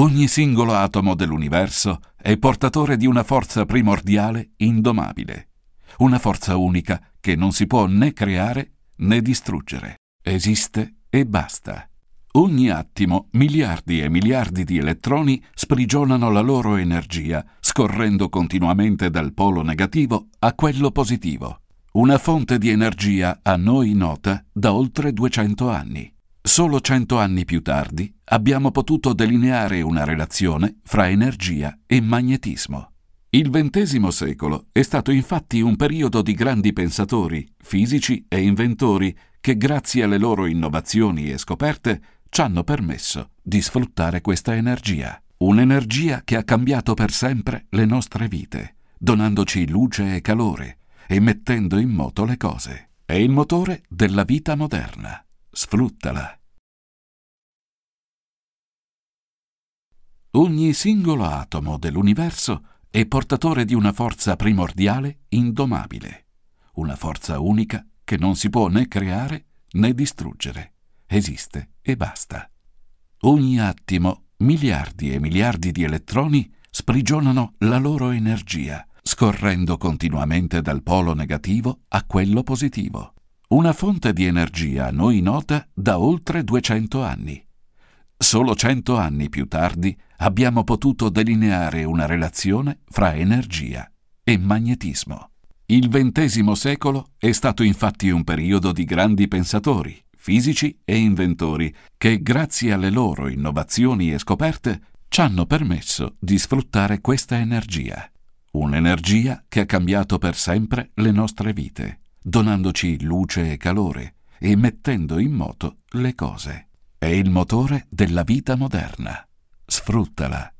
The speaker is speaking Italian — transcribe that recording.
Ogni singolo atomo dell'universo è portatore di una forza primordiale indomabile, una forza unica che non si può né creare né distruggere. Esiste e basta. Ogni attimo, miliardi e miliardi di elettroni sprigionano la loro energia, scorrendo continuamente dal polo negativo a quello positivo. Una fonte di energia a noi nota da oltre 200 anni. Solo 100 anni più tardi abbiamo potuto delineare una relazione fra energia e magnetismo. Il XX secolo è stato infatti un periodo di grandi pensatori, fisici e inventori che, grazie alle loro innovazioni e scoperte, ci hanno permesso di sfruttare questa energia. Un'energia che ha cambiato per sempre le nostre vite, donandoci luce e calore e mettendo in moto le cose. È il motore della vita moderna. Sfruttala. Ogni singolo atomo dell'universo è portatore di una forza primordiale indomabile, una forza unica che non si può né creare né distruggere. Esiste e basta. Ogni attimo, miliardi e miliardi di elettroni sprigionano la loro energia, scorrendo continuamente dal polo negativo a quello positivo. Una fonte di energia a noi nota da oltre 200 anni. Solo 100 anni più tardi abbiamo potuto delineare una relazione fra energia e magnetismo. Il XX secolo è stato infatti un periodo di grandi pensatori, fisici e inventori che, grazie alle loro innovazioni e scoperte, ci hanno permesso di sfruttare questa energia. Un'energia che ha cambiato per sempre le nostre vite, donandoci luce e calore e mettendo in moto le cose. È il motore della vita moderna. Sfruttala.